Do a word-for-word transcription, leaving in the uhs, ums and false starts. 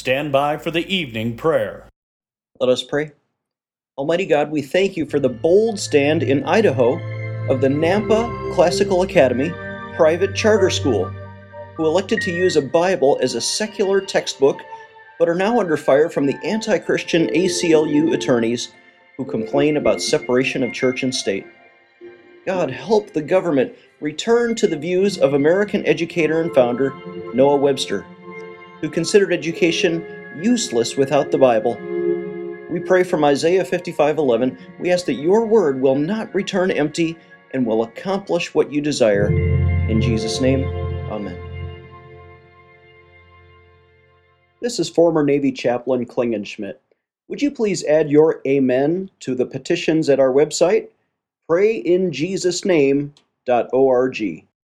stand by for the evening prayer. Let us pray. Almighty God, we thank you for the bold stand in Idaho of the Nampa Classical Academy private charter school, who elected to use a Bible as a secular textbook, but are now under fire from the anti-Christian A C L U attorneys who complain about separation of church and state. God, help the government return to the views of American educator and founder Noah Webster, who considered education useless without the Bible. We pray from Isaiah fifty-five eleven. We ask that your word will not return empty and will accomplish what you desire. In Jesus' name, amen. This is former Navy Chaplain Klingenschmidt. Would you please add your amen to the petitions at our website, pray in jesus name dot org.